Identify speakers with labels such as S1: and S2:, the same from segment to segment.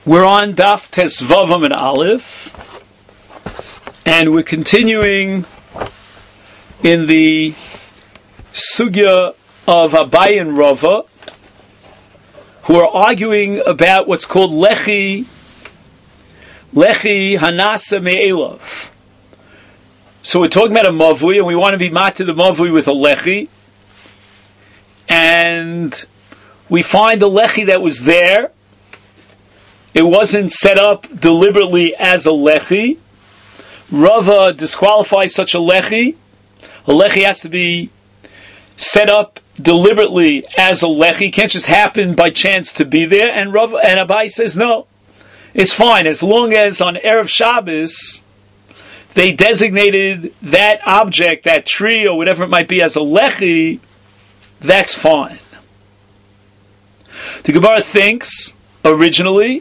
S1: We're on Daf Tesvavam and Aleph, and we're continuing in the sugya of Abai and Rava, who are arguing about what's called Lechi Hanasa Me'elav. So we're talking about a Mavui, and we want to be mat to the Mavui with a Lechi, and we find a Lechi that was there. It wasn't set up deliberately as a lechi. Rava disqualifies such a lechi. A lechi has to be set up deliberately as a lechi. It can't just happen by chance to be there. And Abai says no, it's fine as long as on Erev Shabbos they designated that object, that tree or whatever it might be, as a lechi. That's fine. The Gemara thinks originally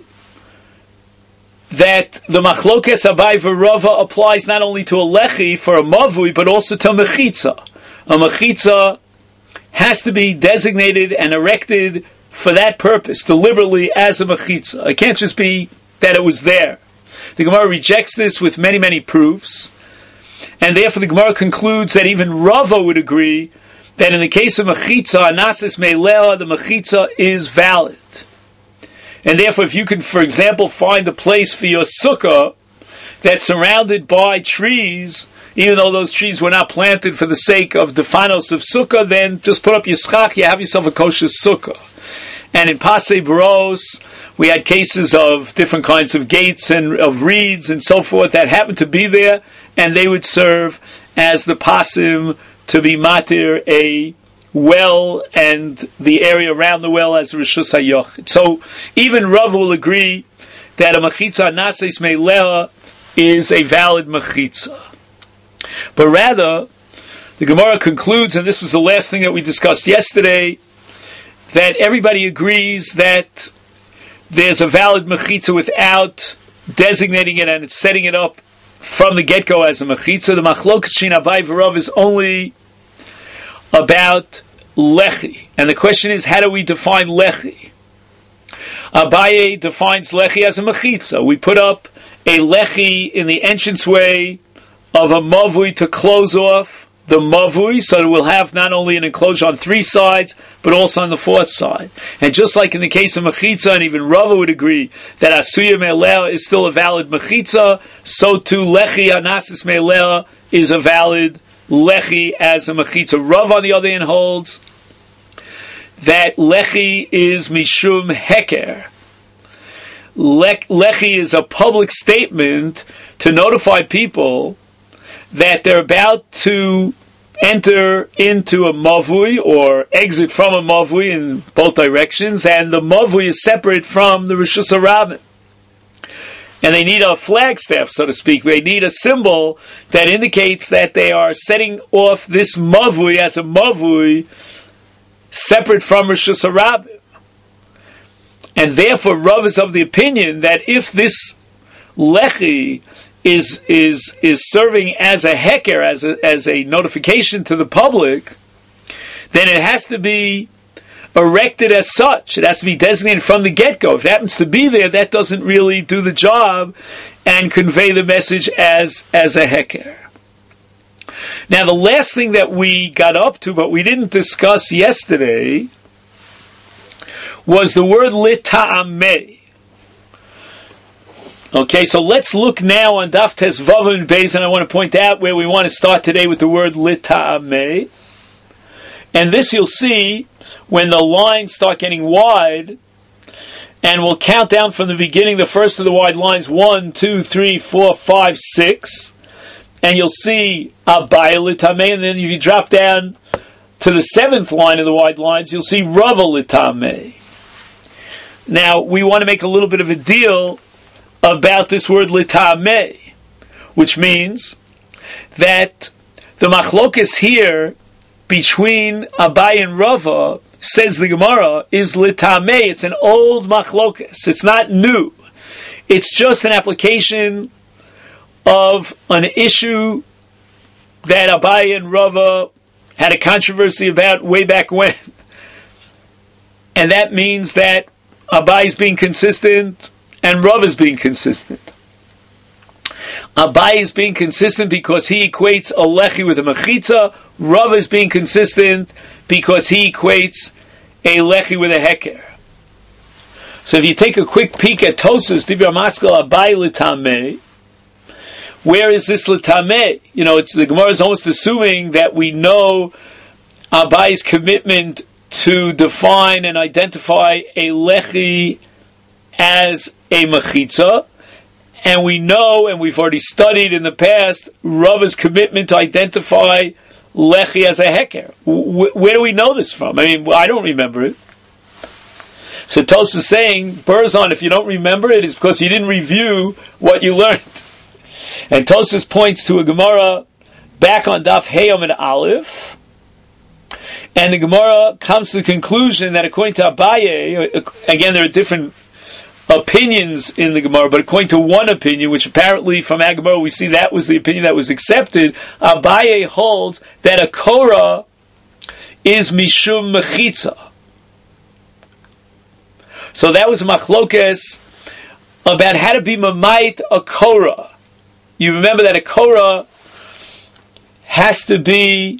S1: that the machlokes Abai v'Rava applies not only to a lechi for a mavui, but also to a mechitza. A mechitza has to be designated and erected for that purpose, deliberately as a mechitza. It can't just be that it was there. The Gemara rejects this with many, many proofs, and therefore the Gemara concludes that even Rava would agree that in the case of mechitza, anasis me'eleh, the mechitza is valid. And therefore, if you can, for example, find a place for your sukkah that's surrounded by trees, even though those trees were not planted for the sake of defanos of sukkah, then just put up your schach, you have yourself a kosher sukkah. And in Pasei Baros, we had cases of different kinds of gates and of reeds and so forth that happened to be there, and they would serve as the pasim to be matir a well and the area around the well as Rishus HaYochid. So even Rav will agree that a mechitza nases me'eleh is a valid mechitza. But rather, the Gemara concludes, and this was the last thing that we discussed yesterday, that everybody agrees that there's a valid mechitza without designating it and setting it up from the get-go as a mechitza. The machlokes shin Abai v'Rav is only about lechi. And the question is, how do we define lechi? Abaye defines lechi as a mechitza. We put up a lechi in the entranceway of a mavui to close off the mavui, so that we'll have not only an enclosure on three sides, but also on the fourth side. And just like in the case of mechitza, and even Rava would agree that asuya me'eleh is still a valid mechitza, so too lechi anasis me'eleh is a valid lechi as a mechitza. Rav, on the other hand, holds that lechi is mishum heker. Lechi is a public statement to notify people that they're about to enter into a mavui or exit from a mavui in both directions, and the mavui is separate from the Rishus HaRabim. And they need a flagstaff, so to speak. They need a symbol that indicates that they are setting off this mavui as a mavui separate from Rishus HaRabim. And therefore, Rav is of the opinion that if this lechi is serving as a heker, as a notification to the public, then it has to be erected as such. It has to be designated from the get-go. If it happens to be there, that doesn't really do the job and convey the message as a heker. Now, the last thing that we got up to, but we didn't discuss yesterday, was the word lita'ameh. Okay, so let's look now on Daf Tesvav and Beis, and I want to point out where we want to start today with the word lita'ameh. And this you'll see when the lines start getting wide, and we'll count down from the beginning, the first of the wide lines, 1, 2, 3, 4, 5, 6, and you'll see Abai lita'ameh, and then if you drop down to the seventh line of the wide lines, you'll see Rava lita'ameh. Now, we want to make a little bit of a deal about this word lita'ameh, which means that the machlokes here between Abai and Rava, says the Gemara, is lita'ameh. It's an old machlokes. It's not new. It's just an application of an issue that Abai and Rava had a controversy about way back when. And that means that Abai is being consistent and Rav is being consistent. Abai is being consistent because he equates a lechi with a mechitza. Rav is being consistent because he equates a lechi with a heker. So if you take a quick peek at Tosas, Divya Maskal Abai L'tameh, where is this L'tameh? It's the Gemara is almost assuming that we know Abai's commitment to define and identify a lechi as a mechitza, and we know, and we've already studied in the past, Rava's commitment to identify lechi as a heker. Where do we know this from? I don't remember it. So Tosfos is saying, Burzon, if you don't remember it, it's because you didn't review what you learned. And Tosfos points to a Gemara back on Daf Heyom and Aleph, and the Gemara comes to the conclusion that according to Abaye, again there are different opinions in the Gemara, but according to one opinion, which apparently from our Gemara we see that was the opinion that was accepted, Abaye holds that a Korah is Mishum Mechitza. So that was machlokes about how to be mamait a Korah. You remember that a Korah has to be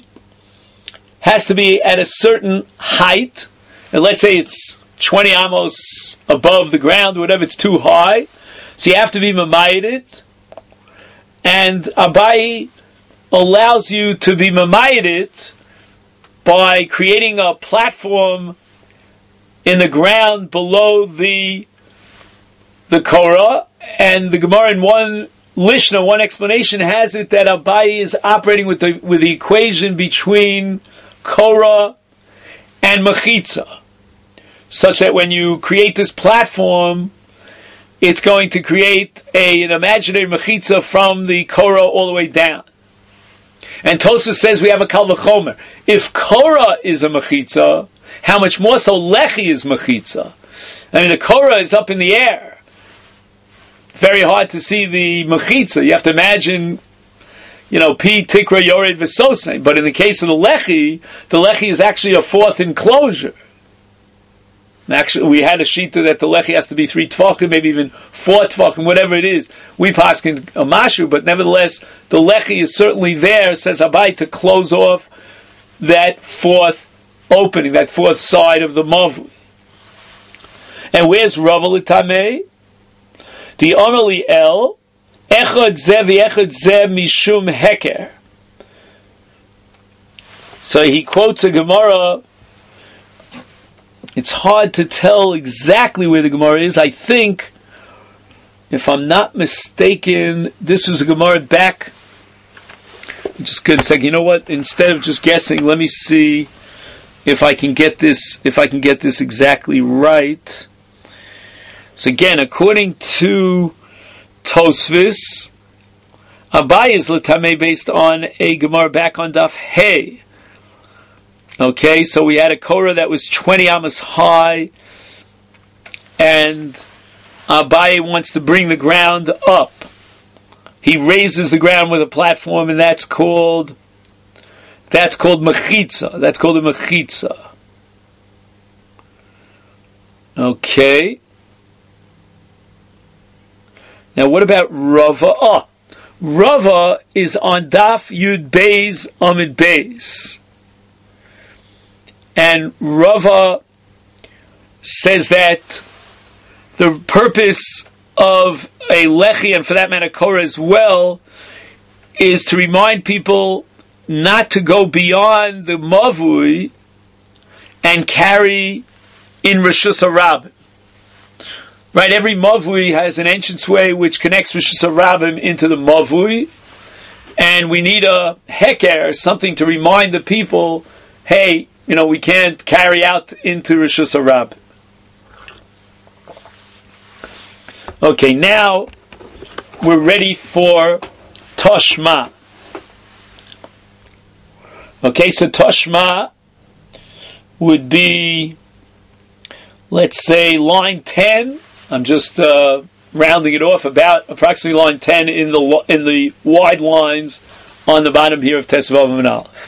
S1: at a certain height, and let's say it's 20 amos above the ground, whatever, it's too high, so you have to be mamayit, and Abai allows you to be mamayit by creating a platform in the ground below the Korah, and the Gemara in one Lishna, one explanation has it that Abai is operating with the equation between Korah and Mechitza, such that when you create this platform, it's going to create an imaginary Mechitza from the Korah all the way down. And Tosfos says we have a Kal V'chomer. If Korah is a Mechitza, how much more so Lechi is Mechitza? The Korah is up in the air. Very hard to see the Mechitza. You have to imagine, Pi, Tikra, Yored, V'sosne. But in the case of the Lechi is actually a fourth enclosure. Actually, we had a shita that the Lechi has to be 3 Tvachim, maybe even 4 Tvachim, whatever it is. We paskin a Mashu, but nevertheless, the Lechi is certainly there, says Abai, to close off that fourth opening, that fourth side of the Mavli. And where's Rava L'tameh? The Omeli El, Echad Zeh v'Echad Zeh Mishum Heker. So he quotes a Gemara. It's hard to tell exactly where the Gemara is. I think, if I'm not mistaken, this was a Gemara back. Just a second. You know what? Instead of just guessing, let me see if I can get this. If I can get this exactly right. So again, according to Tosfos, Abai is L'tameh based on a Gemara back on Daf Hey. Okay, so we had a Korah that was 20 amos high, and Abai wants to bring the ground up. He raises the ground with a platform, and that's called Mechitza. That's called a Mechitza. Okay. Now, what about Rava? Rava is on Daf Yud Beis Amid Beis. And Rava says that the purpose of a Lechi, and for that matter Korah as well, is to remind people not to go beyond the Mavui and carry in Rishus HaRabim. Right, every Mavui has an entranceway which connects Rishus HaRabim into the Mavui, and we need a Heker, something to remind the people, hey, we can't carry out into Rishus HaRabim. Okay, now we're ready for Toshma. Okay, so Toshma would be, let's say, line 10. I'm just rounding it off, about approximately line 10 in the wide lines on the bottom here of Tesvav and Aleph.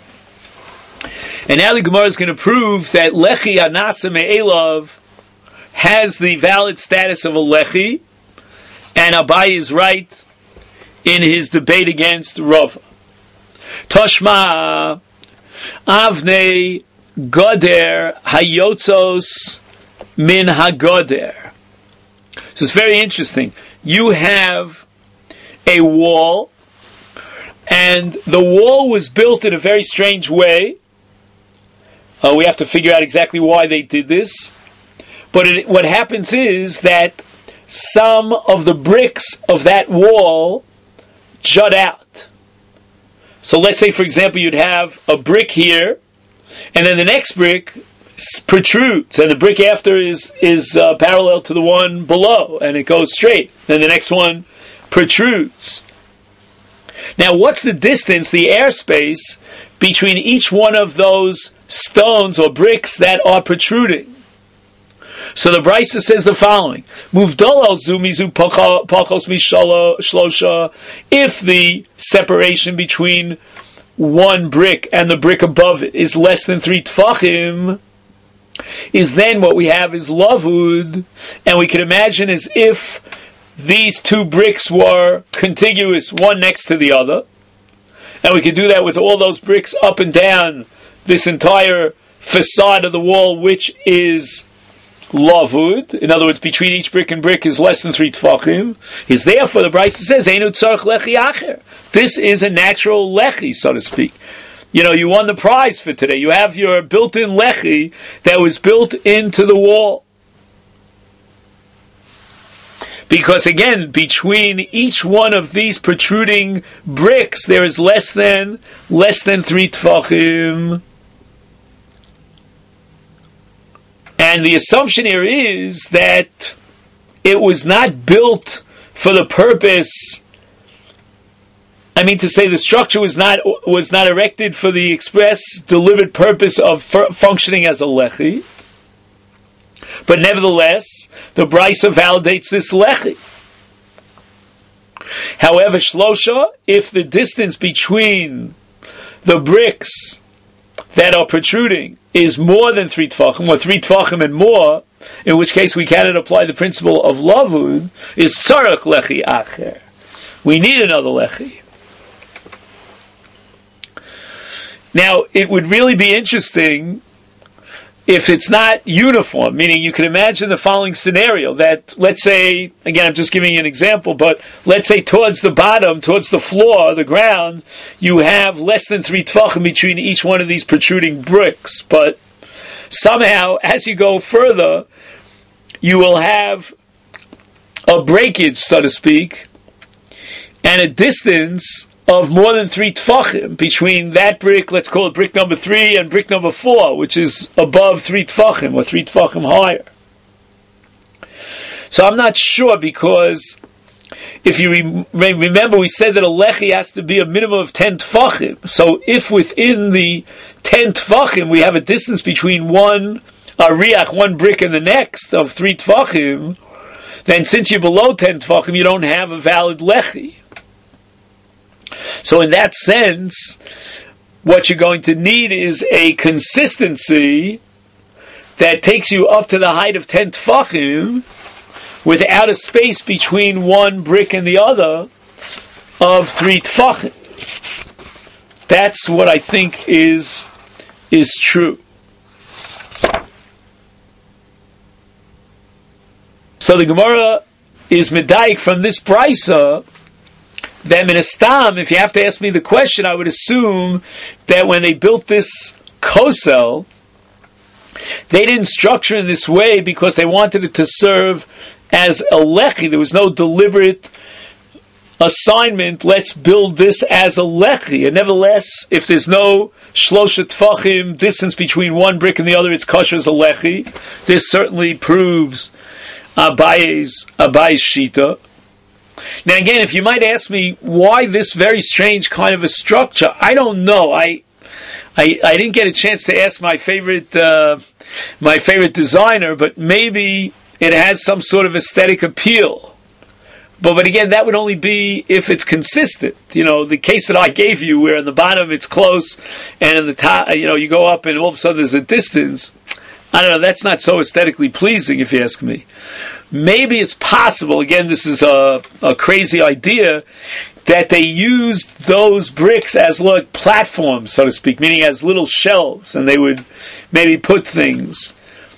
S1: And now the Gemara is going to prove that Lechi Anasa Me'elav, has the valid status of a lechi, and Abaye is right in his debate against Rava. Toshma Avnei Goder Hayotzos Min Hagoder. So it's very interesting. You have a wall, and the wall was built in a very strange way. We have to figure out exactly why they did this. But what happens is that some of the bricks of that wall jut out. So let's say, for example, you'd have a brick here, and then the next brick protrudes, and the brick after is parallel to the one below, and it goes straight. Then the next one protrudes. Now, what's the distance, the airspace, between each one of those stones or bricks that are protruding? So the Brisa says the following: Muvdal zumizu pachos mishlosha. If the separation between one brick and the brick above it is less than 3 tfachim, is then what we have is lavud, and we can imagine as if these two bricks were contiguous, one next to the other, and we could do that with all those bricks up and down this entire facade of the wall, which is lavud. In other words, between each brick and brick is less than 3 tfachim. Is therefore the Brisa says Einu tzarich lechi acher. This is a natural lechi, so to speak. You won the prize for today. You have your built-in lechi that was built into the wall. Because again, between each one of these protruding bricks, there is less than 3 tfachim. And the assumption here is that it was not built for the purpose. The structure was not erected for the express delivered purpose of functioning as a lechi. But nevertheless, the Brisa validates this lechi. However, shlosha, if the distance between the bricks that are protruding is more than 3 tfachim, or 3 tfachim and more, in which case we cannot apply the principle of lavud, is tzarech lechi acher. We need another lechi. Now, it would really be interesting if it's not uniform, meaning you can imagine the following scenario, that, let's say, again, I'm just giving you an example, but let's say towards the bottom, towards the floor, the ground, you have less than 3 tfachim between each one of these protruding bricks, but somehow, as you go further, you will have a breakage, so to speak, and a distance of more than 3 tfachim between that brick, let's call it brick number 3, and brick number 4, which is above 3 tfachim, or 3 tfachim higher. So I'm not sure, because if you remember, we said that a lechi has to be a minimum of 10 tfachim. So if within the 10 tfachim we have a distance between one brick and the next of 3 tfachim, then since you're below 10 tfachim, you don't have a valid lechi. So in that sense, what you're going to need is a consistency that takes you up to the height of 10 tfachim without a space between one brick and the other of 3 tfachim. That's what I think is true. So the Gemara is medayik from this brisa that minastam, if you have to ask me the question, I would assume that when they built this kosel, they didn't structure in this way because they wanted it to serve as a lechi. There was no deliberate assignment, let's build this as a lechi. And nevertheless, if there's no shlosha tfachim distance between one brick and the other, it's kosher as a lechi. This certainly proves Abaye's shita. Now again, if you might ask me why this very strange kind of a structure, I don't know. I didn't get a chance to ask my favorite designer, but maybe it has some sort of aesthetic appeal. But again, that would only be if it's consistent. The case that I gave you, where in the bottom it's close, and in the top, you go up and all of a sudden there's a distance. I don't know, that's not so aesthetically pleasing if you ask me. Maybe it's possible, again, this is a crazy idea, that they used those bricks as like platforms, so to speak, meaning as little shelves, and they would maybe put things.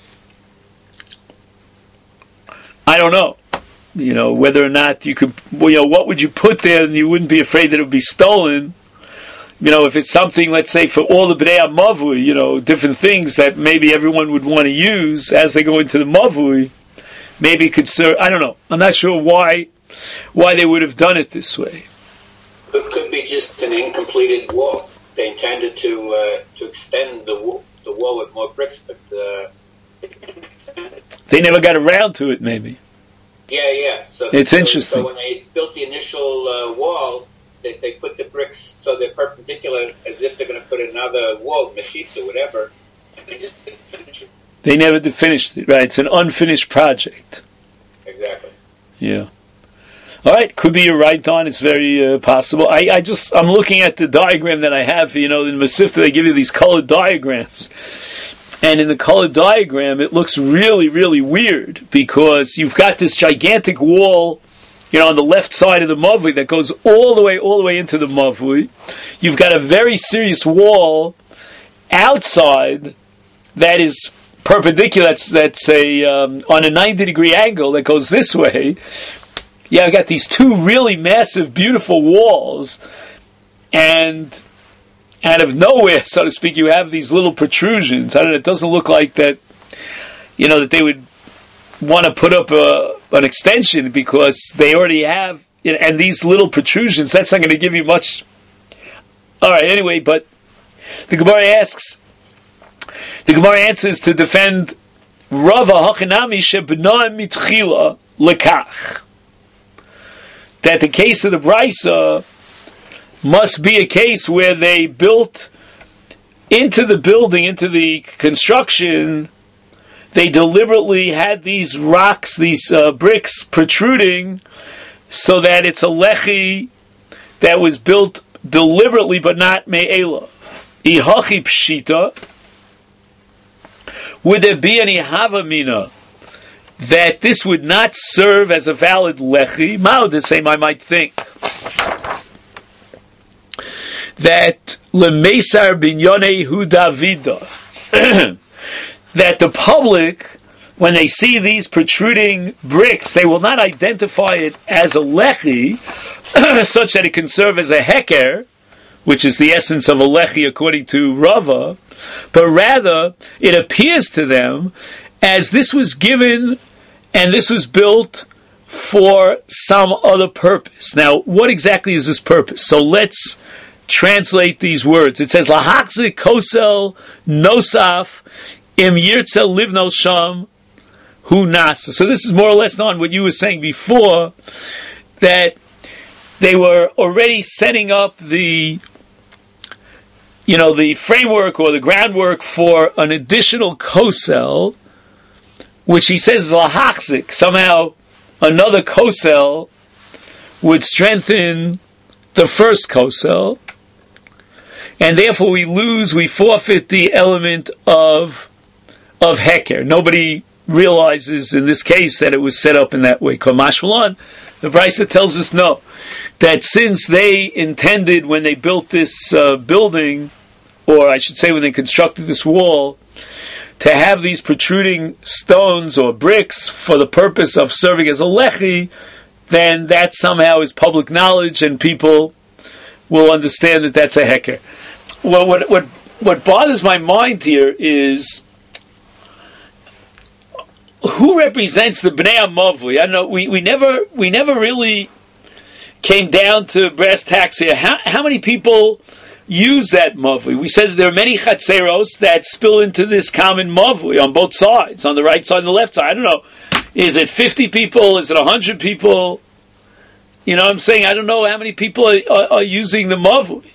S1: I don't know, whether or not you could, what would you put there and you wouldn't be afraid that it would be stolen? If it's something, let's say, for all the Bnei Mavui, different things that maybe everyone would want to use as they go into the Mavui, maybe could serve, I don't know. I'm not sure why they would have done it this way.
S2: It could be just an incompleted wall. They intended to extend the wall with more bricks, but
S1: they never got around to it, maybe.
S2: Yeah. So
S1: it's interesting.
S2: So when they built the initial wall, they put the bricks so they're perpendicular, as if they're going to put another wall, machines or whatever, and they just didn't finish it.
S1: They never did finish it, right? It's an unfinished project.
S2: Exactly.
S1: Yeah. All right, could be you're right, Don. It's very possible. I'm looking at the diagram that I have. In Masifta they give you these colored diagrams, and in the colored diagram it looks really, really weird because you've got this gigantic wall, on the left side of the Mavui that goes all the way into the Mavui. You've got a very serious wall outside that is perpendicular. That's on a 90-degree angle that goes this way. Yeah, I've got these two really massive, beautiful walls, and out of nowhere, so to speak, you have these little protrusions. I don't know, it doesn't look like that, that they would want to put up an extension because they already have, and these little protrusions, that's not going to give you much. All right, anyway, but the Gemara answers to defend Rava Hachanami Shebna Mitchila Lekach. That the case of the Brisa must be a case where they built into the building, into the construction, they deliberately had these rocks, these bricks protruding, so that it's a lechi that was built deliberately but not me'ela. Ihachi pshita. Would there be any havamina that this would not serve as a valid lechi? Mao, the same I might think. That lemesar binyone hu davida. That the public, when they see these protruding bricks, they will not identify it as a lechi, such that it can serve as a heker, which is the essence of a lechi according to Rava, but rather it appears to them as this was given and this was built for some other purpose. Now, what exactly is this purpose? So let's translate these words. It says, Lahachzik kosel nosaf im yirtzel livno sham hu nasa. So this is more or less on what you were saying before, that they were already setting up the framework or the groundwork for an additional kosel, which he says is lahachzik. Somehow another kosel would strengthen the first kosel, and therefore we forfeit the element of heker. Nobody realizes in this case that it was set up in that way. Kamashmalan, the Brisa tells us no, that since they intended when they built this building, or I should say when they constructed this wall, to have these protruding stones or bricks for the purpose of serving as a lechi, then that somehow is public knowledge and people will understand that that's a heker. Well, what bothers my mind here is who represents the Bnei Mavui. I don't know. We never really came down to brass tacks here. How many people use that mavui? We said that there are many chatzeros that spill into this common mavui on both sides, on the right side and the left side. I don't know. Is it 50 people? Is it 100 people? You know what I'm saying? I don't know how many people are using the mavui.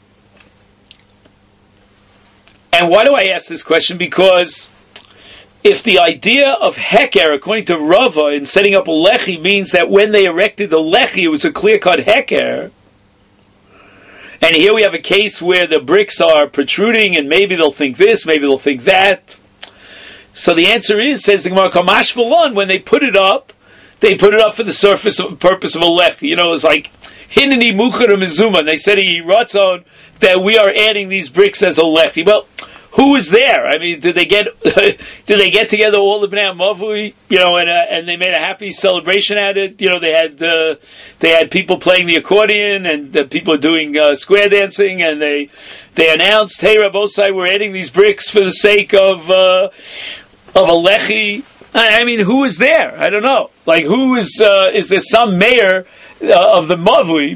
S1: And why do I ask this question? Because if the idea of heker, according to Rava, in setting up a lechi, means that when they erected the lechi, it was a clear-cut heker, and here we have a case where the bricks are protruding, and maybe they'll think this, maybe they'll think that, So the answer is, says the Gemara, Kamash Balon, when they put it up for the purpose of a lechi. You know, it's like Hineni Muchar Mizuma. They said he Ratzon that we are adding these bricks as a lechi. Well, who was there? I mean, did they get together all the Bnei Mavui, you know, and they made a happy celebration at it? You know, they had people playing the accordion and people doing square dancing, and they announced, "Hey, Rabbosai, we're adding these bricks for the sake of a lechi." I mean, who was there? I don't know. Like, who is there some mayor of the Mavui,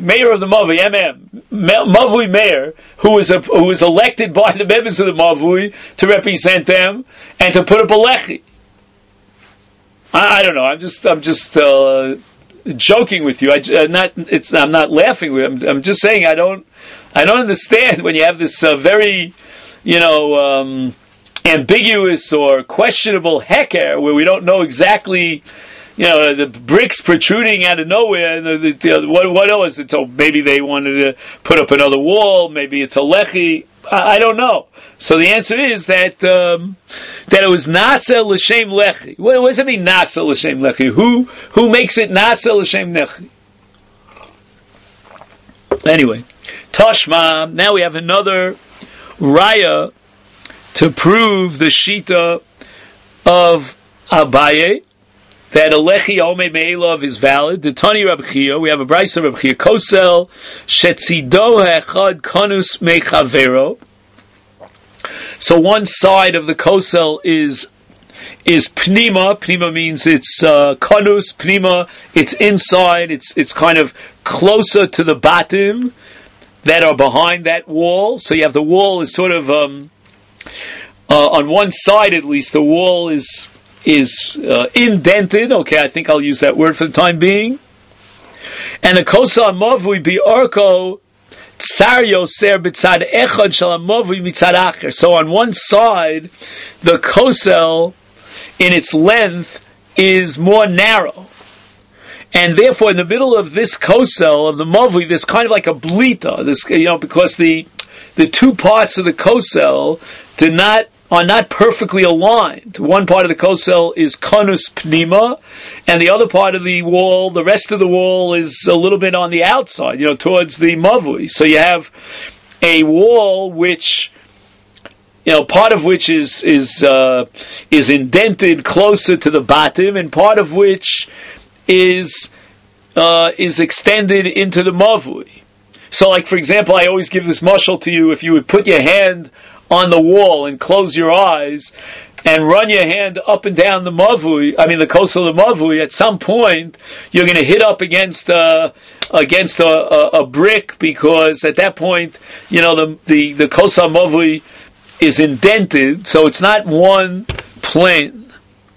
S1: Mavui mayor, who was elected by the members of the Mavui to represent them and to put up a lechi? I don't know. I'm just joking with you. I'm not laughing with you. I'm just saying I don't understand when you have this very, you know, ambiguous or questionable heker where we don't know exactly, you know, the bricks protruding out of nowhere, and what else? So maybe they wanted to put up another wall. Maybe it's a lechi. I don't know. So the answer is that it was nasa l'shem lechi. What does it mean, nasa l'shem lechi? Who makes it nasa l'shem lechi? Anyway, Tashma. Now we have another raya to prove the shita of Abaye, that a lechi ome me'elav is valid. The Tani Rab Chia, we have a brayso Rab Chia, kosel shetzido ha'echad kanus mechavero. So one side of the kosel is pnima. Pnima means it's kanus. Pnima, it's inside. It's kind of closer to the batim that are behind that wall. So you have the wall is sort of on one side at least. The wall is indented. Okay, I think I'll use that word for the time being. And the kosel mavui bi arko tsar yoser b'tzad echad shel mavui mitzad acher. So on one side, the kosel in its length is more narrow, and therefore in the middle of this kosel of the mavui, there's kind of like a blita. This, you know, because the two parts of the kosel are not perfectly aligned. One part of the kosel is kanus pnima, and the other part of the wall, the rest of the wall, is a little bit on the outside, you know, towards the mavui. So you have a wall which, you know, part of which is indented closer to the batim, and part of which is extended into the mavui. So, like, for example, I always give this mashal to you. If you would put your hand on the wall and close your eyes and run your hand up and down the kosel of the mavui, at some point you're going to hit up against a brick, because at that point, you know, the kosel mavui is indented, so it's not one plane.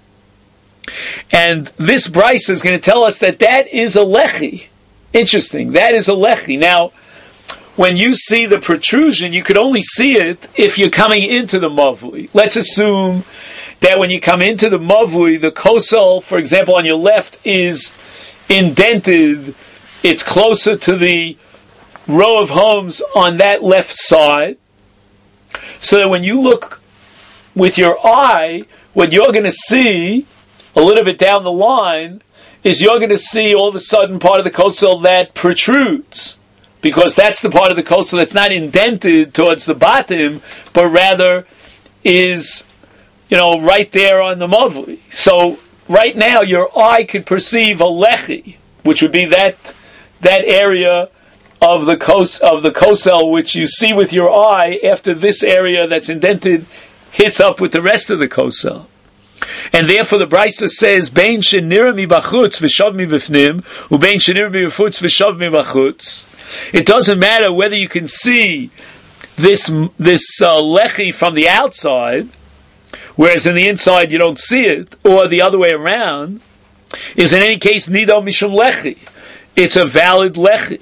S1: And this brayso is going to tell us that is a lechi. Interesting. That is a lechi. Now, when you see the protrusion, you could only see it if you're coming into the mavui. Let's assume that when you come into the mavui, the kosel, for example, on your left is indented. It's closer to the row of homes on that left side. So that when you look with your eye, what you're going to see a little bit down the line is you're going to see all of a sudden part of the kosel that protrudes, because that's the part of the kosel that's not indented towards the bottom, but rather is, you know, right there on the mavui. So right now your eye could perceive a lechi, which would be that area of the kosel which you see with your eye after this area that's indented hits up with the rest of the kosel. And therefore the brayso says, Bein shenira mi bachutz v'shav mi b'fnim, u'bein shenira mi b'futz v'shav mi bachutz. It doesn't matter whether you can see this lechi from the outside, whereas in the inside you don't see it, or the other way around. Is in any case nido mishum lechi. It's a valid lechi.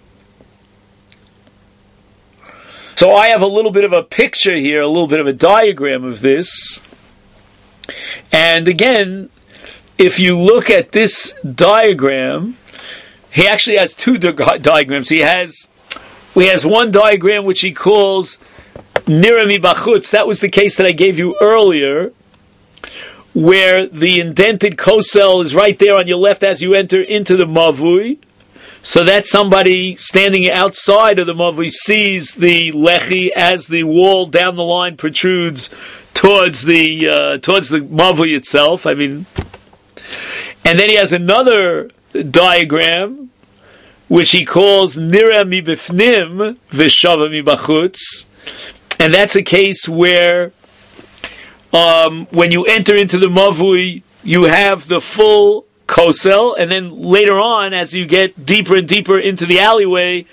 S1: So I have a little bit of a picture here, a little bit of a diagram of this. And again, if you look at this diagram, he actually has two diagrams. He has one diagram which he calls Nira mi bachutz. That was the case that I gave you earlier. where the indented kosel is right there on your left as you enter into the mavui, so that somebody standing outside of the mavui sees the lechi as the wall down the line protrudes towards the mavui itself. And then he has another diagram which he calls nira mi bifnim v'shava mi bachutz, and that's a case where when you enter into the mavui, you have the full kosel, and then later on, as you get deeper and deeper into the alleyway,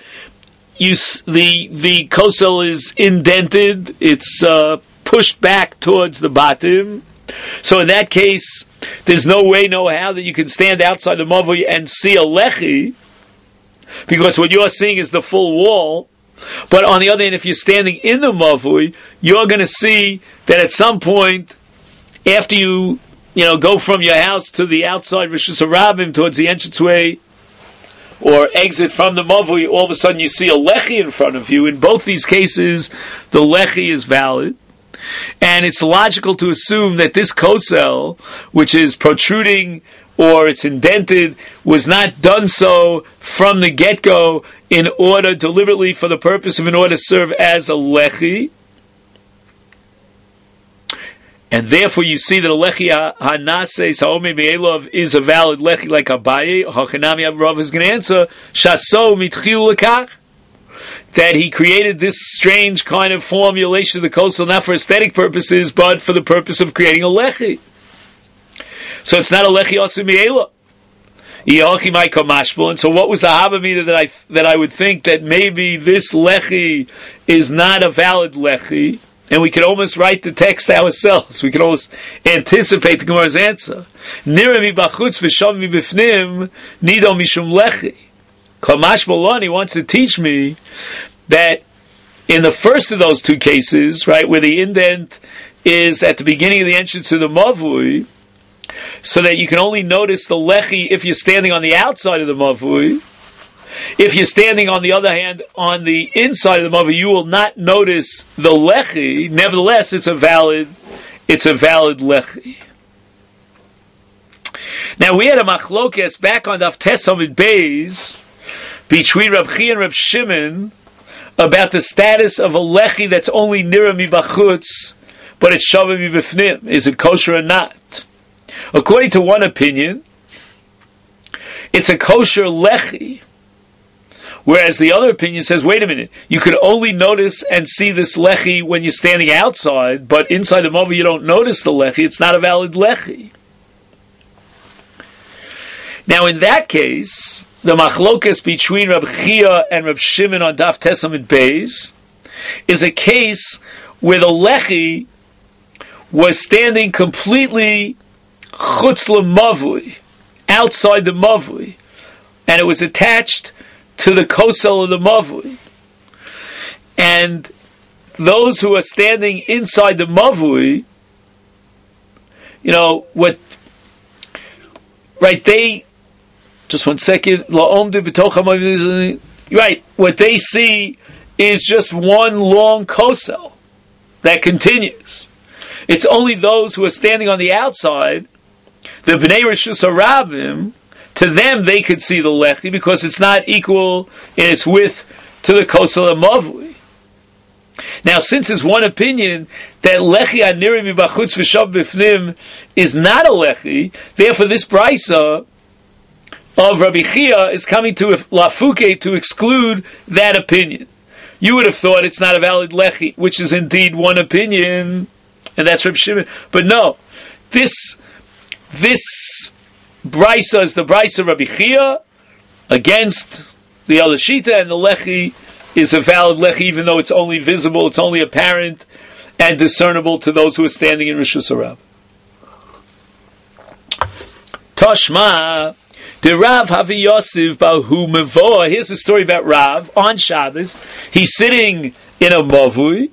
S1: the kosel is indented, it's pushed back towards the bottom. So in that case, there's no way, no how that you can stand outside the mavui and see a lechi, because what you're seeing is the full wall. But on the other hand, if you're standing in the mavui, you're going to see that at some point, after you go from your house to the outside Rishus Harabim towards the entranceway, or exit from the mavui, all of a sudden you see a lechi in front of you. In both these cases, the lechi is valid. And it's logical to assume that this kosel, which is protruding or it's indented, was not done so from the get-go in order, deliberately, for the purpose of in order to serve as a lechi. And therefore you see that a lechi hanases haomer me'elov is a valid lechi like Abaye. Hachanami Rav is going to answer, shaso mitchil lekach, that he created this strange kind of formulation of the kosel not for aesthetic purposes, but for the purpose of creating a lechi. So it's not a lechi asu me'elov. And so what was the Havamina that I would think that maybe this lechi is not a valid lechi, and we could almost write the text ourselves. We could almost anticipate the Gemara's answer. Nira mi bachutz v'sham mi bifnim nido mishum lechi. Kamash Bolani wants to teach me that in the first of those two cases, right, where the indent is at the beginning of the entrance to the mavui, so that you can only notice the lechi if you're standing on the outside of the mavui. If you're standing, on the other hand, on the inside of the mavui, you will not notice the lechi. Nevertheless, it's a valid lechi. Now we had a machlokes back on Daf Tes Amud Beis between Reb Chia and Reb Shimon about the status of a lechi that's only nira mi bachutz, but it's shava mi bifnim. Is it kosher or not? According to one opinion, it's a kosher lechi, whereas the other opinion says, wait a minute, you could only notice and see this lechi when you're standing outside, but inside the mavui you don't notice the lechi, it's not a valid lechi. Now in that case, the machlokas between Reb Chia and Reb Shimon on Daf Tes Amud Beis is a case where the lechi was standing completely chutz l'mavui, outside the mavui, and it was attached to the kosel of the mavui. And those who are standing inside the mavui, just one second, right, what they see is just one long kosel that continues. It's only those who are standing on the outside, the Bnei Rishus Harabim, to them they could see the lechi because it's not equal in its width to the kosel of mavui. Now, since there's one opinion that lechi aniri mi bachutz v'shav b'fnim is not a lechi, therefore this brisa of Rabbi Chia is coming to lafuke to exclude that opinion. You would have thought it's not a valid lechi, which is indeed one opinion, and that's Reb Shimon. But no, this brisa is the brisa of Rabbi Chia against the other shita, and the lechi is a valid lechi, even though it's only visible, it's only apparent and discernible to those who are standing in Rishus Harabim. Toshma, the Rav Havi Yosef Bahu Mevoah. Here's the story about Rav on Shabbos. He's sitting in a mavui.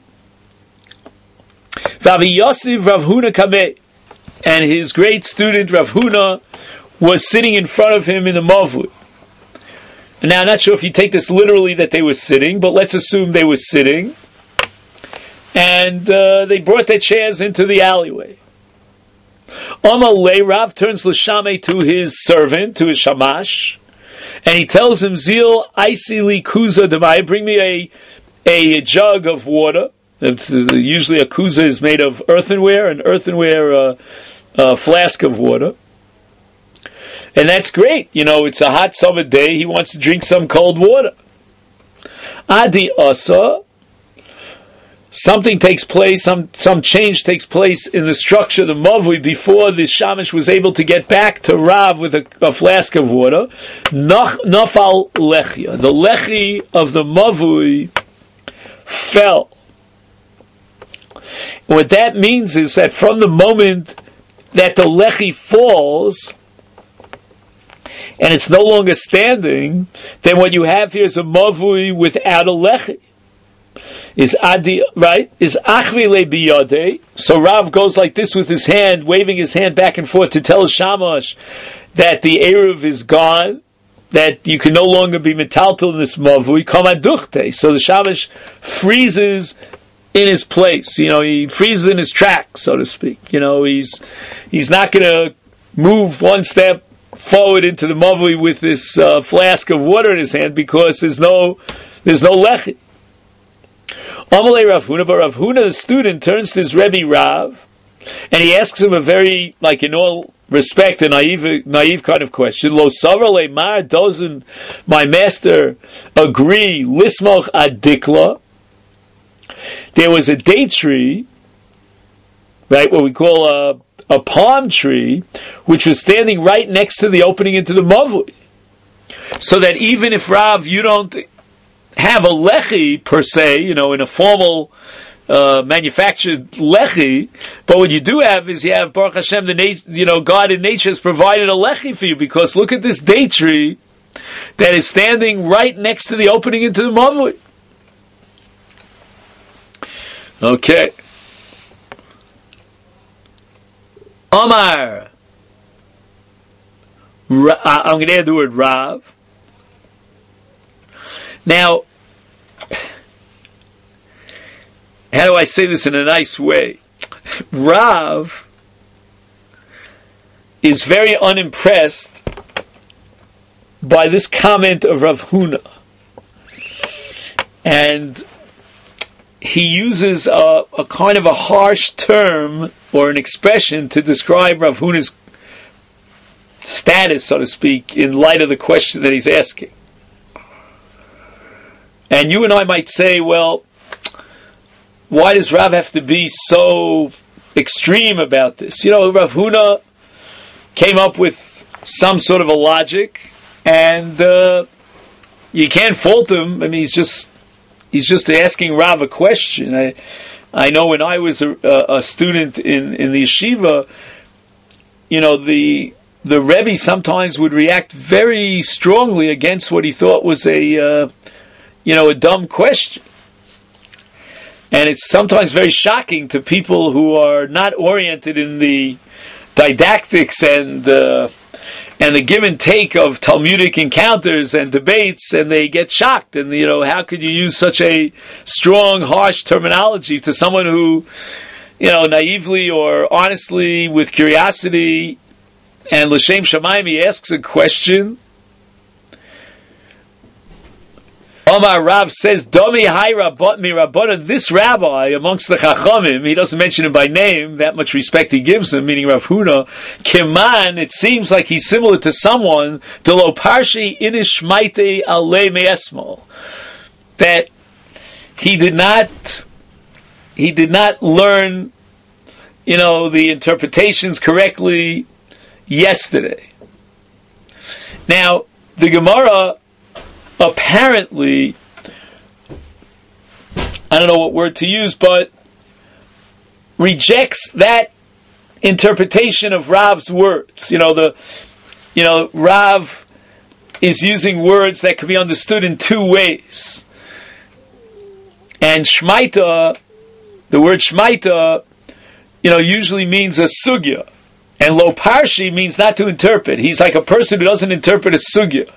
S1: Vavi Yosef Rav Huna Kameh, and his great student Rav Huna was sitting in front of him in the mavui. Now, I'm not sure if you take this literally that they were sitting, but let's assume they were sitting. And they brought their chairs into the alleyway. Amalei, Rav turns l'shamei to his servant, to his shamash, and he tells him, Zil Aisili Kuza Demai, bring me a jug of water. Usually a kuza is made of earthenware, an earthenware flask of water. And that's great. It's a hot summer day. He wants to drink some cold water. Adi Asa, something takes place, some change takes place in the structure of the Mavui before the Shamash was able to get back to Rav with a flask of water. Nafal Lechia. The Lechi of the Mavui fell. And what that means is that from the moment that the Lechi falls, and it's no longer standing, then what you have here is a Mavui without a Lechi. Is Adi, right? Is Achvile biyade. So Rav goes like this with his hand, waving his hand back and forth to tell Shamash that the Eruv is gone, that you can no longer be metaltal in this Mavui, Kamaduchte. So the Shamash freezes in his place. He freezes in his track, so to speak. He's not going to move one step forward into the Mavui with this flask of water in his hand because there's no Lechi. Amalei Rav Huna, but Rav Huna, the student, turns to his Rebbe Rav, and he asks him a very, in all respect, a naive kind of question. Lo Savar Mar, doesn't my master agree, Lismoch Adikla? There was a date tree, right, what we call a palm tree, which was standing right next to the opening into the Mavui. So that even if Rav, you don't have a lechi per se, in a formal manufactured lechi, but what you do have is you have Baruch Hashem, God in nature has provided a lechi for you, because look at this date tree that is standing right next to the opening into the Mavui. Okay. Omar. I'm going to add the word Rav. Now, how do I say this in a nice way? Rav is very unimpressed by this comment of Rav Huna. And he uses a kind of a harsh term or an expression to describe Rav Huna's status, so to speak, in light of the question that he's asking. And you and I might say, well, why does Rav have to be so extreme about this? Rav Huna came up with some sort of a logic, and you can't fault him. I mean, he's just asking Rav a question. I know when I was a student in the yeshiva, the Rebbe sometimes would react very strongly against what he thought was a dumb question. And it's sometimes very shocking to people who are not oriented in the didactics and the give and take of Talmudic encounters and debates, and they get shocked. And, how could you use such a strong, harsh terminology to someone who, naively or honestly, with curiosity and L'Shem Shamayim, he asks a question. Omar Rav says, Domi Hai Rabot Mi Rabona, this rabbi amongst the Chachamim, he doesn't mention him by name, that much respect he gives him, meaning Rav Huna, Keman, it seems like he's similar to someone, Delo Parshi Inish Maite Ale Me'esmol, that he did not learn, the interpretations correctly yesterday. Now, the Gemara apparently, I don't know what word to use, but rejects that interpretation of Rav's words. Rav is using words that can be understood in two ways. And Shmaita, the word Shmaita, usually means a sugya. And Lo Parshi means not to interpret. He's like a person who doesn't interpret a sugya.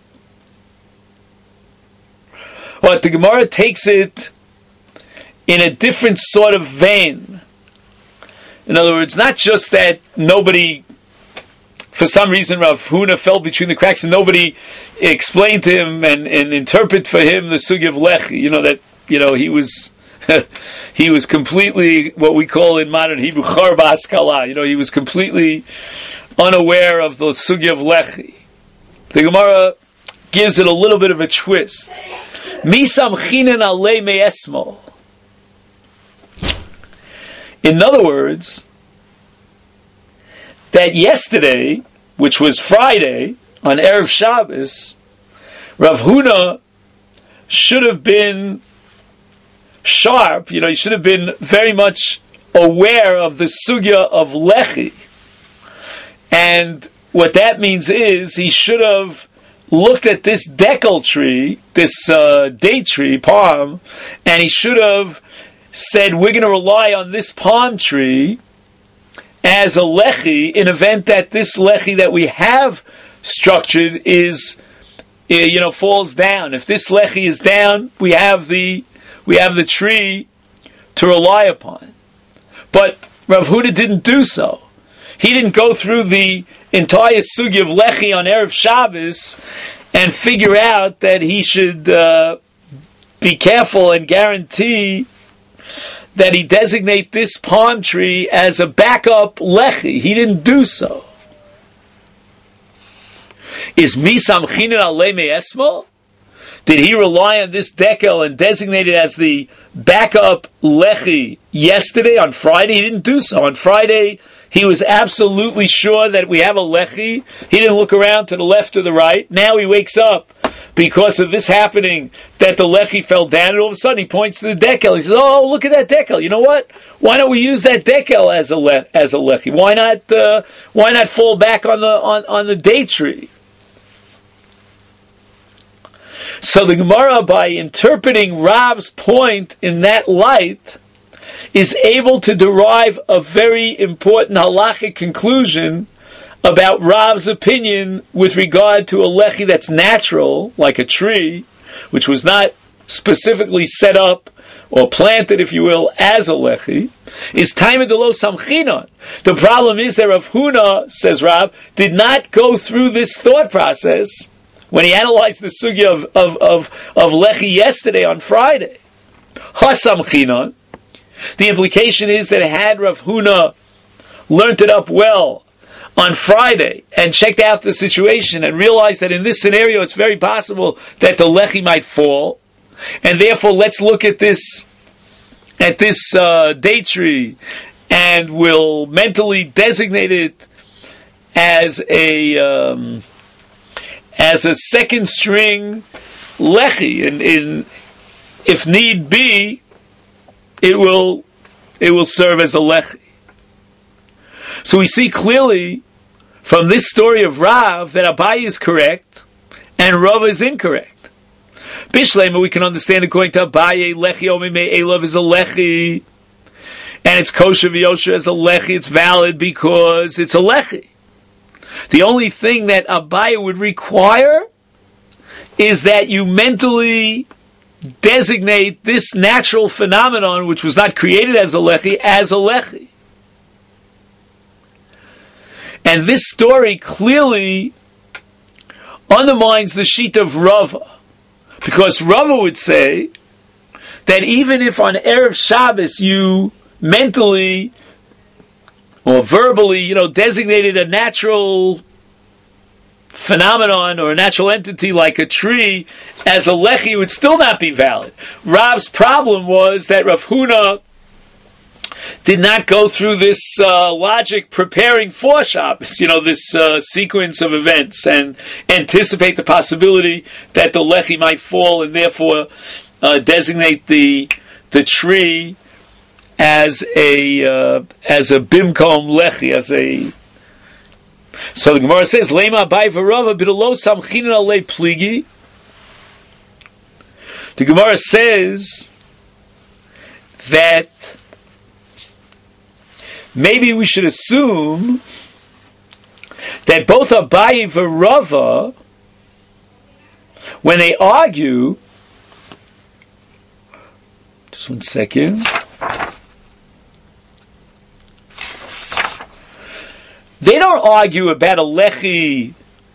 S1: But the Gemara takes it in a different sort of vein. In other words, not just that nobody, for some reason, Rav Huna fell between the cracks and nobody explained to him and interpret for him the sugya of lechi. He was he was completely what we call in modern Hebrew charba haskala. He was completely unaware of the sugya of lechi. The Gemara gives it a little bit of a twist. Misam chinen alei me'esmo. In other words, that yesterday, which was Friday, on Erev Shabbos, Rav Huna should have been sharp, he should have been very much aware of the sugya of lechi. And what that means is he should have looked at this dekel tree, this date tree, palm, and he should have said, we're going to rely on this palm tree as a lechi in event that this lechi that we have structured is, falls down. If this lechi is down, we have the tree to rely upon. But Rav Huna didn't do so. He didn't go through the entire sugya of lechi on Erev Shabbos and figure out that he should be careful and guarantee that he designate this palm tree as a backup lechi. He didn't do so. Is misam chinen alei me'esmo? Did he rely on this dekel and designate it as the backup lechi yesterday, on Friday? He didn't do so. On Friday, he was absolutely sure that we have a lechi. He didn't look around to the left or the right. Now he wakes up because of this happening that the lechi fell down, and all of a sudden he points to the dekel. He says, "Oh, look at that dekel. You know what? Why don't we use that dekel as a lechi? Why not fall back on the date tree?" So the Gemara, by interpreting Rav's point in that light, is able to derive a very important halachic conclusion about Rav's opinion with regard to a lechi that's natural, like a tree, which was not specifically set up or planted, if you will, as a lechi, is taima de lo samchinon. The problem is that Rav Huna, says Rav, did not go through this thought process when he analyzed the sugya of lechi yesterday on Friday. Ha-samchinon. The implication is that had Rav Huna learned it up well on Friday and checked out the situation and realized that in this scenario it's very possible that the lechi might fall, and therefore let's look at this date tree and we'll mentally designate it as a second string lechi, and if need be, it will serve as a lechi. So we see clearly from this story of Rav that Abaye is correct and Rav is incorrect. Bishlema, we can understand according to Abaye, lechi omime elav is a lechi, and it's kosher v'yosher as a lechi. It's valid because it's a lechi. The only thing that Abaye would require is that you mentally designate this natural phenomenon, which was not created as a lechi, as a lechi. And this story clearly undermines the sheet of Rava, because Rava would say that even if on Erev Shabbos you mentally or verbally, designated a natural phenomenon or a natural entity like a tree as a lechi, would still not be valid. Rav's problem was that Rav Huna did not go through this logic preparing for Shabbos, this sequence of events, and anticipate the possibility that the lechi might fall, and therefore designate the tree as a bimkom lechi, as a. So the Gemara says, "Lema Abaye v'Rava b'lo samchinin alei pligi." The Gemara says that maybe we should assume that both Abaye v'Rava, when they argue, just one second. They don't argue about a lechi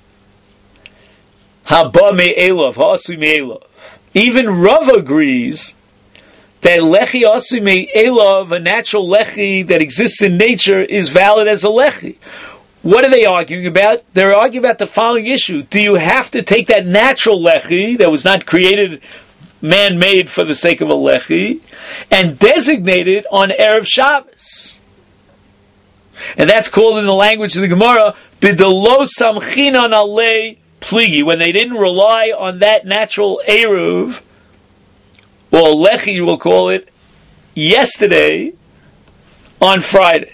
S1: haba me'elov, ha'asu me'elov. Even Rav agrees that lechi asu me'elov, a natural lechi that exists in nature, is valid as a lechi. What are they arguing about? They're arguing about the following issue. Do you have to take that natural lechi that was not created, man-made for the sake of a lechi, and designate it on Erev Shabbos? And that's called in the language of the Gemara, bidelo samchinan alei pligi, when they didn't rely on that natural Eruv, or lechi we'll call it, yesterday on Friday.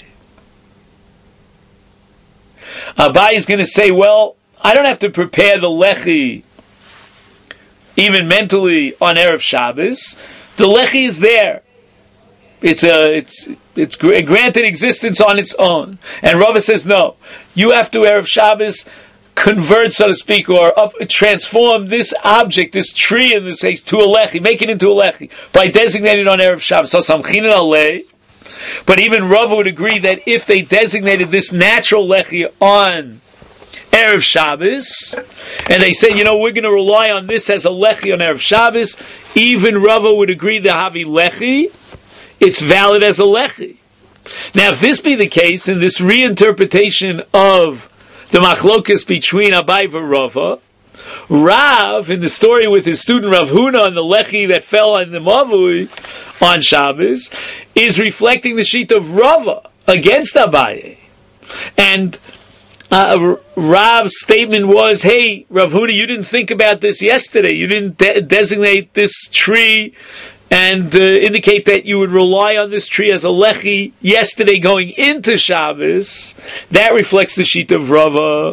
S1: Abai is going to say, well, I don't have to prepare the lechi even mentally on Erev Shabbos. The lechi is there. It's granted existence on its own. And Rava says, no, you have to Erev Shabbos convert, so to speak, or transform this object, this tree in this case, to a lechi, make it into a lechi, by designating it on Erev Shabbos. So samchinan alei. But even Rava would agree that if they designated this natural lechi on Erev Shabbos, and they say, we're going to rely on this as a lechi on Erev Shabbos, even Rava would agree that havi lechi, it's valid as a lechi. Now, if this be the case, in this reinterpretation of the machlokas between Abai and Rava, Rav, in the story with his student Rav Huna on the lechi that fell on the mavui on Shabbos, is reflecting the sheet of Rava against Abaye. And Rav's statement was, hey, Rav Huna, you didn't think about this yesterday. You didn't designate this tree and indicate that you would rely on this tree as a lechi yesterday going into Shabbos. That reflects the sheet of Rava.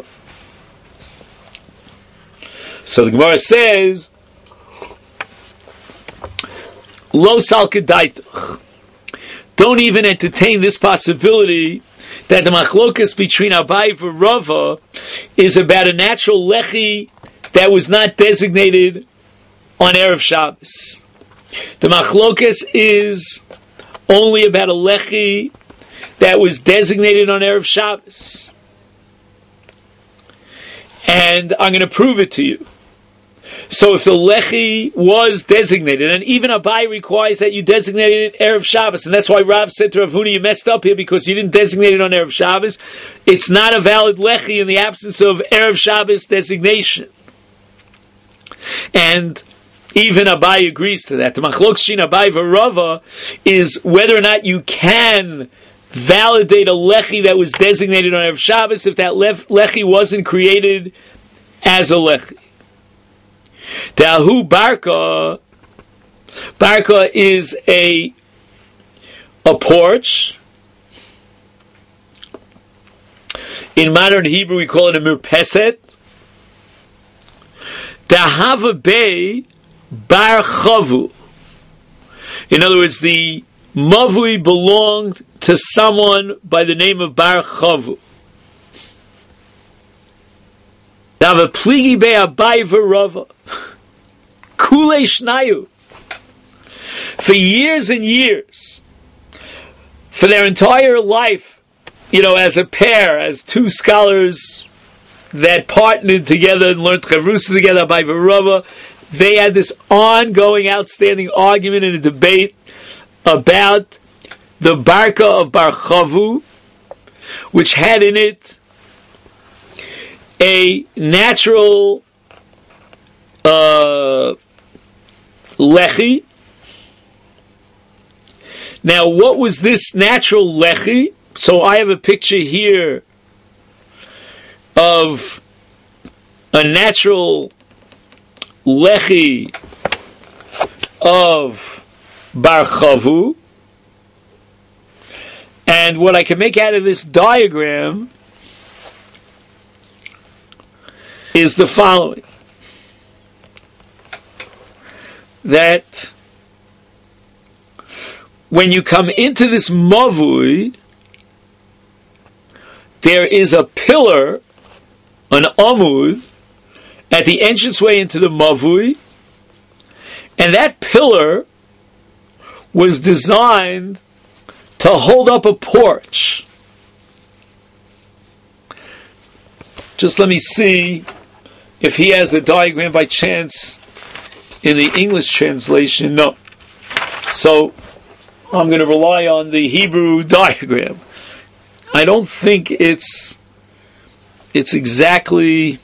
S1: So the Gemara says, Lo sal kedaituch. Don't even entertain this possibility that the machlokas between Abai and Rava is about a natural lechi that was not designated on Erev Shabbos. The machlokas is only about a lechi that was designated on Erev Shabbos. And I'm going to prove it to you. So if the lechi was designated, and even Abai requires that you designate it Erev Shabbos, and that's why Rav said to Rav Huna, you messed up here because you didn't designate it on Erev Shabbos, it's not a valid lechi in the absence of Erev Shabbos designation. And even Abai agrees to that. The machlok shin Abai v'Rava is whether or not you can validate a lechi that was designated on Erev Shabbos if that lechi wasn't created as a lechi. Dahu barka. Barka is a porch. In modern Hebrew, we call it a mirpeset. Dahava bei bar chavu. In other words, the mavui belonged to someone by the name of bar chavu. Dava pligi bei Abai v'Rava. Kule shnayu. For years and years, for their entire life, as a pair, as two scholars that partnered together and learned chavrusa together, Abai v'Rava, they had this ongoing, outstanding argument and a debate about the barka of Bar Chavu, which had in it a natural lechi. Now, what was this natural lechi? So I have a picture here of a natural lechi of Bar Chavu. And what I can make out of this diagram is the following. That when you come into this mavui, there is a pillar, an amud, at the entranceway into the mavui, and that pillar was designed to hold up a porch. Just let me see if he has a diagram by chance in the English translation. No. So I'm going to rely on the Hebrew diagram. I don't think it's exactly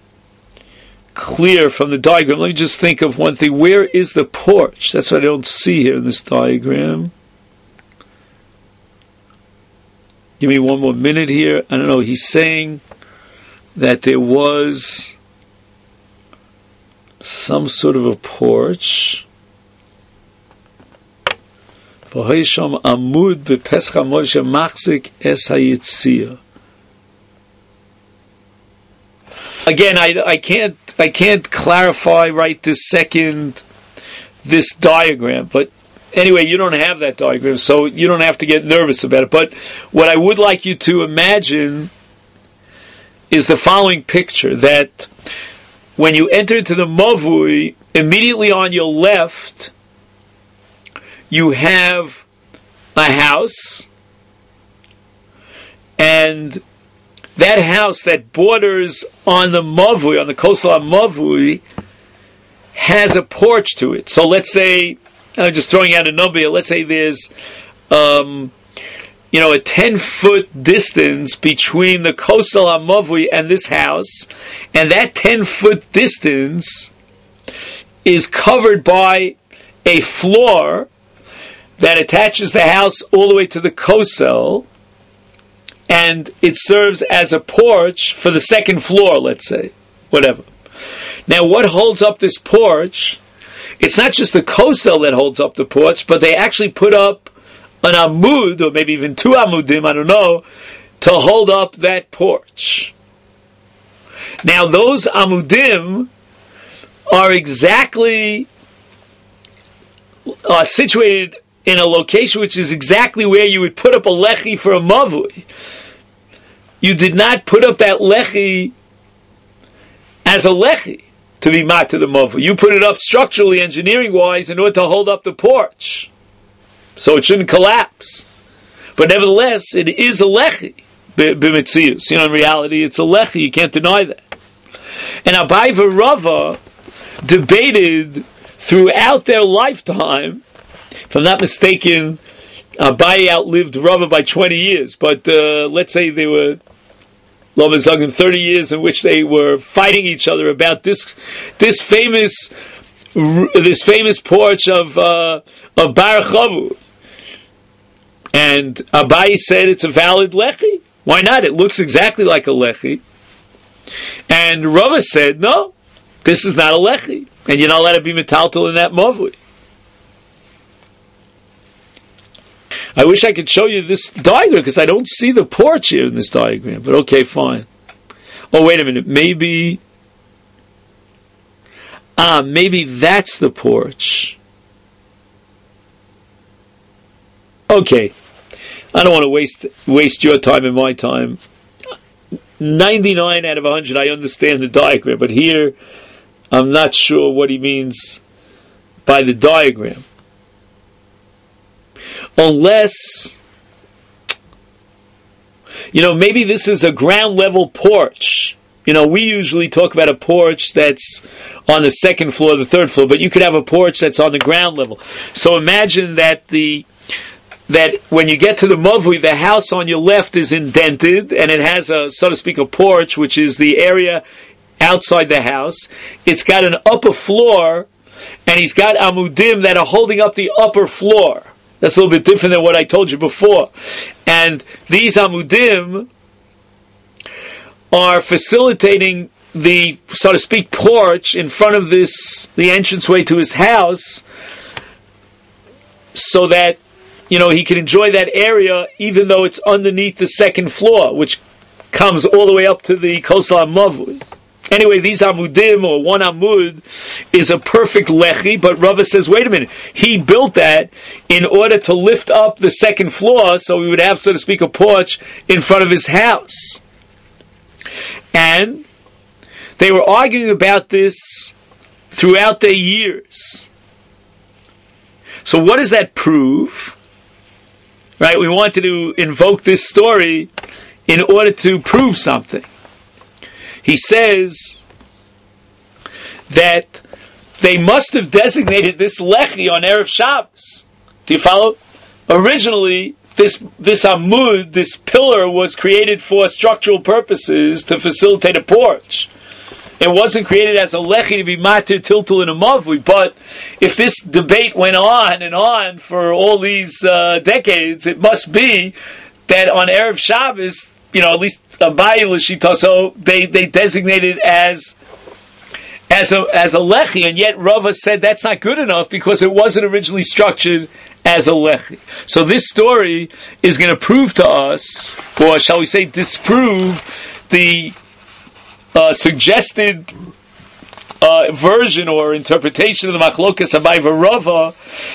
S1: clear from the diagram. Let me just think of one thing. Where is the porch? That's what I don't see here in this diagram. Give me one more minute here. I don't know. He's saying that there was some sort of a porch. V'hoisham amud bepescha Moshe machzik es hayitzia. Again, I can't clarify right this second this diagram, but anyway, you don't have that diagram, so you don't have to get nervous about it. But what I would like you to imagine is the following picture, that when you enter into the Mavui, immediately on your left, you have a house, and that house that borders on the Mavui, on the coastal Mavui, has a porch to it. So let's say, I'm just throwing out a number here, let's say there's a 10-foot distance between the coastal Mavui and this house, and that 10-foot distance is covered by a floor that attaches the house all the way to the kosel, and it serves as a porch for the second floor, let's say, whatever. Now, what holds up this porch? It's not just the kosel that holds up the porch, but they actually put up an amud, or maybe even two amudim, I don't know, to hold up that porch. Now, those amudim are exactly situated in a location which is exactly where you would put up a lechi for a mavui. You did not put up that lechi as a lechi to be mat to the mavui. You put it up structurally, engineering-wise, in order to hold up the porch, so it shouldn't collapse. But nevertheless, it is a lechi, b'metzius. In reality, it's a lechi. You can't deny that. And Abai v'Rava debated throughout their lifetime. If I'm not mistaken, Abai outlived Rava by 20 years, but let's say they were 30 years in which they were fighting each other about this famous porch of Bar Chavu. And Abai said it's a valid lechi. Why not? It looks exactly like a lechi. And Rava said, no, this is not a lechi, and you're not allowed to be metaltal in that mavui. I wish I could show you this diagram, because I don't see the porch here in this diagram. But okay, fine. Oh, wait a minute. Maybe that's the porch. Okay. I don't want to waste your time and my time. 99 out of 100, I understand the diagram. But here, I'm not sure what he means by the diagram. Unless, maybe this is a ground level porch. We usually talk about a porch that's on the second floor, the third floor, but you could have a porch that's on the ground level. So imagine that when you get to the mavui, the house on your left is indented, and it has a, so to speak, a porch, which is the area outside the house. It's got an upper floor, and he's got amudim that are holding up the upper floor. That's a little bit different than what I told you before. And these amudim are facilitating the, so to speak, porch in front of the entranceway to his house, so that, he can enjoy that area even though it's underneath the second floor, which comes all the way up to the Kosel HaMavui. Anyway, these amudim, or one amud, is a perfect lechi, but Rava says, wait a minute, he built that in order to lift up the second floor, so we would have, so to speak, a porch in front of his house. And they were arguing about this throughout their years. So what does that prove? Right, we wanted to invoke this story in order to prove something. He says that they must have designated this lechi on Erev Shabbos. Do you follow? Originally, this amud, this pillar, was created for structural purposes to facilitate a porch. It wasn't created as a lechi to be matir tiltul in a mavui. But if this debate went on and on for all these decades, it must be that on Erev Shabbos, at least Abaye l'shitaso, they designated as a lechi, and yet Rava said that's not good enough because it wasn't originally structured as a lechi. So this story is going to prove to us, or shall we say disprove, the suggested version or interpretation of the Machlokas Abaye v'Rava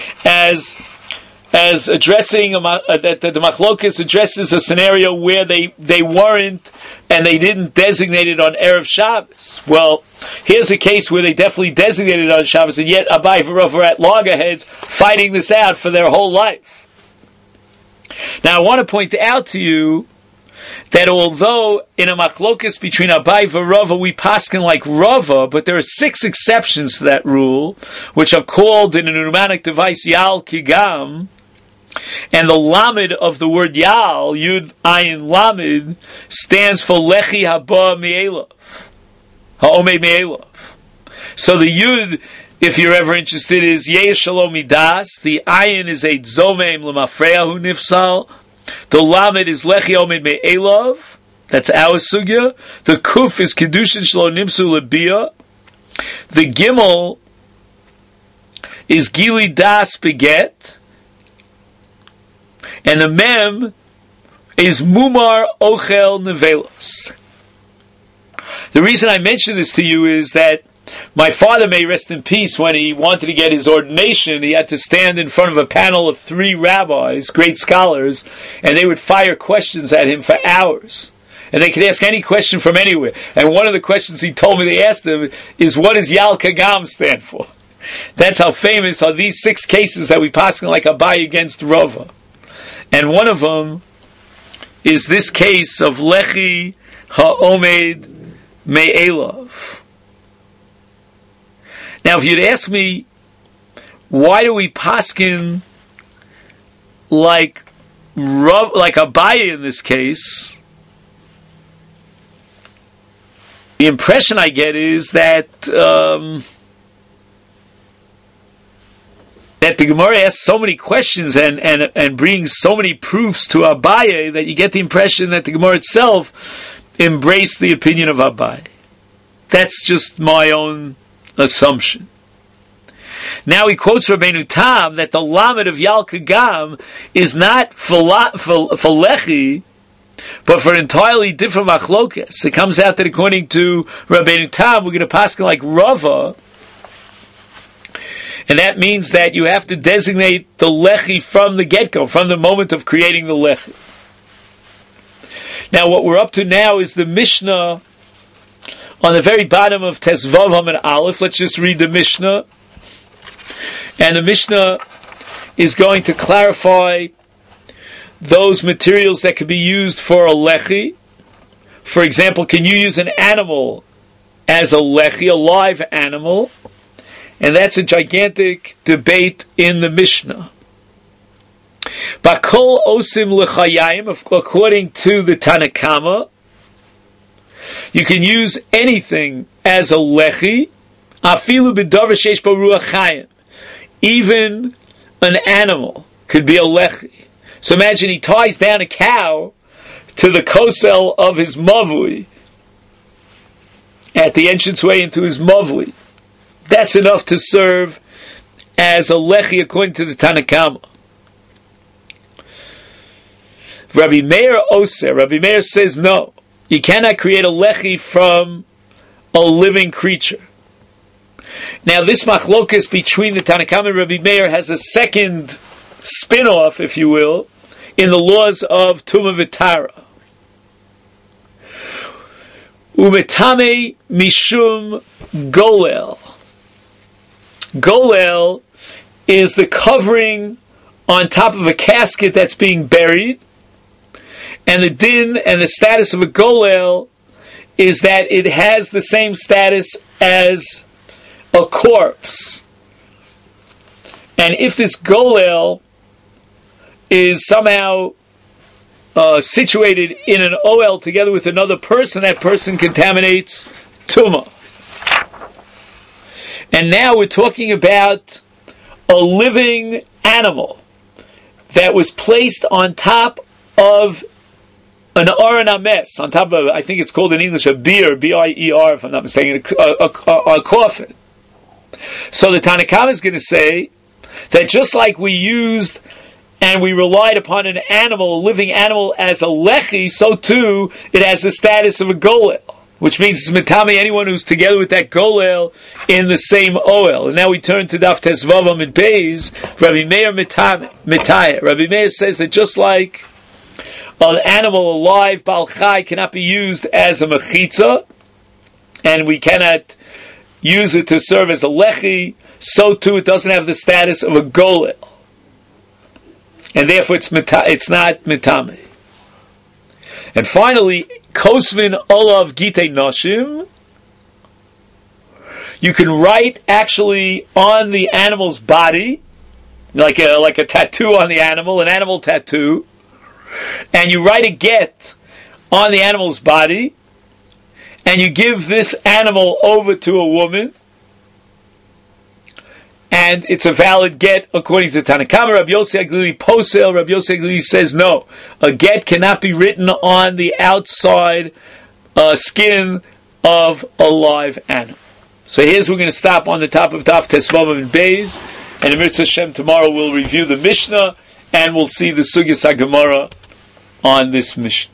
S1: as addressing that the Machlokas addresses a scenario where they weren't and they didn't designate it on Erev Shabbos. Well, here's a case where they definitely designated it on Shabbos, and yet Abaye v'Rava are at loggerheads fighting this out for their whole life. Now, I want to point out to you that although in a machlokas between Abaye v'Rava we paskin like Rava, but there are 6 exceptions to that rule, which are called in a pneumatic device Yal Kigam, and the lamed of the word Yal, Yud Ayin Lamed, stands for Lechi Haba Me'elav, Ha'omei Me'elav. So the Yud, if you're ever interested, is Yeh Shalom Midas, the Ayin is a Zomeim L'mafreyahu Nifsal, the Lamed is Lechi Omed Me'elav, that's our sugya. The Kuf is Kedushin Shlo Nimsu Lebiyah. The Gimel is Gili Das Beget. And the Mem is Mumar Ochel Nevelos. The reason I mention this to you is that my father, may rest in peace, when he wanted to get his ordination, he had to stand in front of a panel of 3 rabbis, great scholars, and they would fire questions at him for hours. And they could ask any question from anywhere. And one of the questions he told me they asked him is, what does Yal Kagam stand for? That's how famous are these 6 cases that we paskin like Abaye against Rava. And one of them is this case of Lechi Ha'omed Me'elav. Now, if you'd ask me, why do we paskin like Abaye in this case? The impression I get is that the Gemara asks so many questions and brings so many proofs to Abaye that you get the impression that the Gemara itself embraced the opinion of Abaye. That's just my own assumption. Now he quotes Rabbeinu Tam that the lamed of Yal Kagam is not for lechi, but for an entirely different machlokas. It comes out that according to Rabbeinu Tam, we're going to paskin like Rava, and that means that you have to designate the lechi from the get-go, from the moment of creating the lechi. Now what we're up to now is the Mishnah on the very bottom of Tesvav Hamid Aleph. Let's just read the Mishnah. And the Mishnah is going to clarify those materials that can be used for a lechi. For example, can you use an animal as a lechi, a live animal? And that's a gigantic debate in the Mishnah. Bakol osim lechayim, according to the Tanakama, you can use anything as a lechi, afilu b'davar sheish bo ruach chayim. Even an animal could be a lechi. So imagine he ties down a cow to the kosel of his mavui at the entranceway into his mavui. That's enough to serve as a lechi according to the Tanakama. Rabbi Meir Oser, Rabbi Meir says no. You cannot create a lechi from a living creature. Now this machlokas between the Tanakama and Rabbi Meir has a second spin-off, if you will, in the laws of Tumah V'Tara. Umetame mishum golel. Golel is the covering on top of a casket that's being buried, and the din and the status of a golel is that it has the same status as a corpse. And if this golel is somehow situated in an OL together with another person, that person contaminates tumah. And now we're talking about a living animal that was placed on top of an aron ames, on top of, I think it's called in English, a bier, B-I-E-R, if I'm not mistaken, a coffin. So the Tanna Kamma is going to say that just like we used and we relied upon an animal, a living animal, as a lechi, so too it has the status of a golel, which means it's mitami anyone who's together with that golel in the same oil. And now we turn to Daf Tesvavam and Beis. Rabbi Meir mitaya. Rabbi Meir says that just like an animal alive, Baal Chai, cannot be used as a mechitza, and we cannot use it to serve as a lechi, so too it doesn't have the status of a golel. And therefore it's not mitame. And finally, Kosvin Olav Gitei Noshim. You can write actually on the animal's body, like a tattoo on the animal, an animal tattoo, and you write a get on the animal's body, and you give this animal over to a woman, and it's a valid get according to Tanna Kamma. Rabbi Yossi Aglili posel. Rabbi Yossi Aglili says no. A get cannot be written on the outside skin of a live animal. So here's we're going to stop on the top of Daf Tesvavam and Beis, and in Mitzvah Hashem tomorrow we'll review the Mishnah and we'll see the Sugyas HaGemara on this Mishnah.